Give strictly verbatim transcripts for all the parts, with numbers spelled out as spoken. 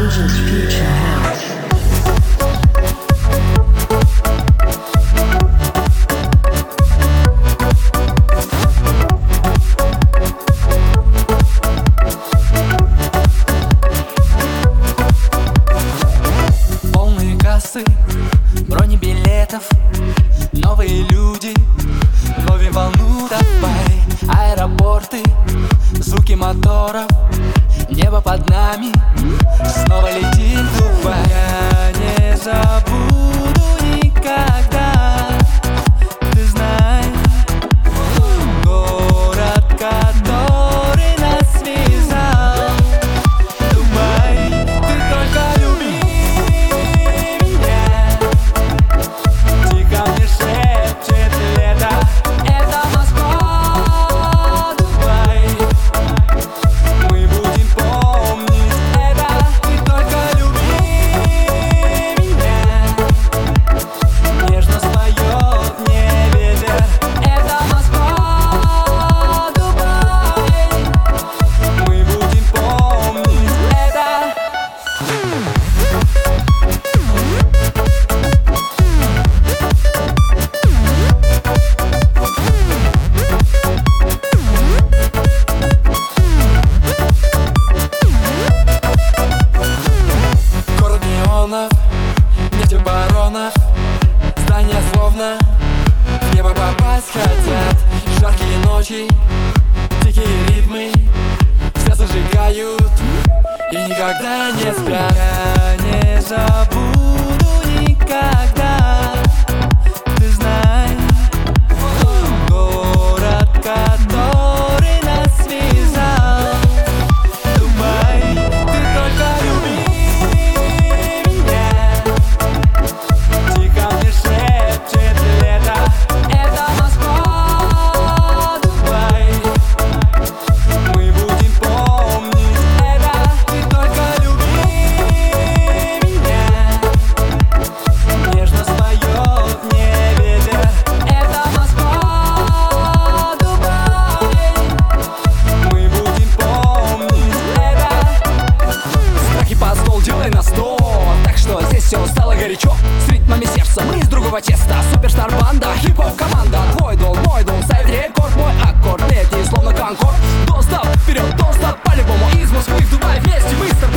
Agent Future House. Бронебилетов, новые люди, ловим волну, давай. Аэропорты, звуки моторов, небо под нами, снова летим в Дубай. Я не забуду никогда, ты знаешь, город, который нас связал. Дубай, ты только люби меня. Тихо мне шепчет лето, это Москва, Дубай. Мы будем помнить это, ты только люби меня. Нежно споет мне ветер, это Москва, Дубай. Мы будем помнить это. Город неонов, нефтебаронов, здания словно в небо попасть хотят. Жаркие ночи, дикие ритмы, все зажигают и никогда не спят. Я не забуду никогда, ты знаешь, город, который нас связал. Дубай, ты только люби меня. Тихо мне шепчет лето, это Москва, Дубай. Мы будем помнить это, ты только люби меня. Нежно споет мне ветер, это Москва, Дубай. Мы будем помнить это. Страхи под стол, делай на сто. Так что здесь все стало горячо. С ритмами сердца мы из другого теста. Суперстар банда, хип-хоп команда. Твой дом, мой дом, сайт рекорд. Мой аккорд, летний, словно конкорд. Don't stop, вперед, don't stop, по-любому. Из Москвы в Дубай, вместе мы с тобой.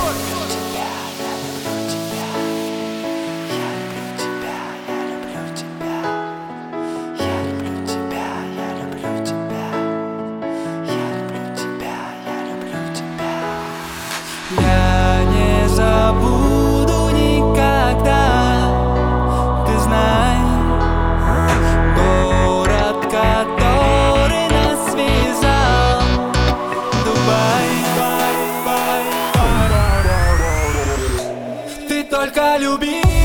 Я не забуду никогда, ты знаешь, город, который нас связал. Дубай, ты только люби.